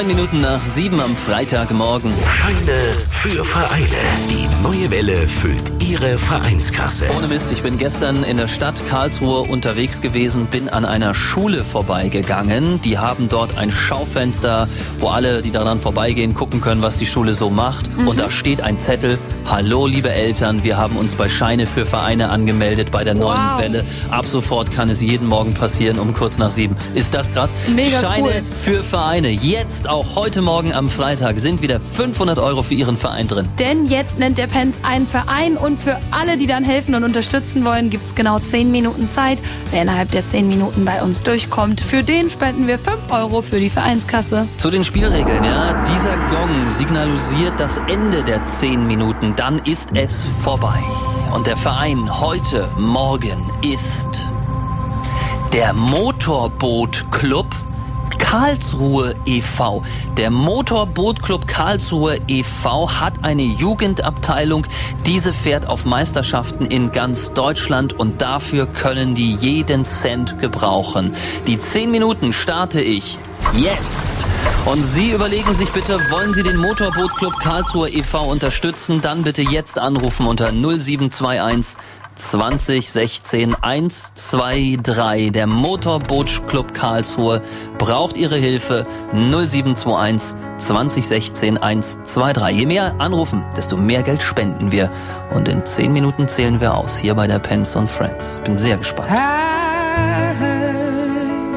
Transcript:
9 Minuten nach 7 am Freitagmorgen. Scheine für Vereine. Die neue Welle füllt Ihre Vereinskasse. Ohne Mist, ich bin gestern in der Stadt Karlsruhe unterwegs gewesen, bin an einer Schule vorbeigegangen. Die haben dort ein Schaufenster, wo alle, die daran vorbeigehen, gucken können, was die Schule so macht. Und da steht ein Zettel: Hallo liebe Eltern, wir haben uns bei Scheine für Vereine angemeldet bei der neuen Welle. Ab sofort kann es jeden Morgen passieren um kurz nach 7. Ist das krass? Mega Scheine cool. für Vereine. Jetzt, auch heute Morgen am Freitag, sind wieder 500 € für Ihren Verein drin. Denn jetzt nennt der Pens einen Verein und für alle, die dann helfen und unterstützen wollen, gibt es genau 10 Minuten Zeit. Wer innerhalb der 10 Minuten bei uns durchkommt, für den spenden wir 5 € für die Vereinskasse. Zu den Spielregeln, ja. Dieser Gong signalisiert das Ende der 10 Minuten. Dann ist es vorbei. Und der Verein heute Morgen ist der Motorbootclub Karlsruhe e.V. Der Motorbootclub Karlsruhe e.V. hat eine Jugendabteilung. Diese fährt auf Meisterschaften in ganz Deutschland und dafür können die jeden Cent gebrauchen. Die 10 Minuten starte ich jetzt. Und Sie überlegen sich bitte, wollen Sie den Motorbootclub Karlsruhe e.V. unterstützen? Dann bitte jetzt anrufen unter 0721 20 16 123. Der Motorbootclub Karlsruhe braucht Ihre Hilfe. 0721 20 16 123. Je mehr anrufen, desto mehr Geld spenden wir. Und in 10 Minuten zählen wir aus, hier bei der Pens & Friends. Bin sehr gespannt.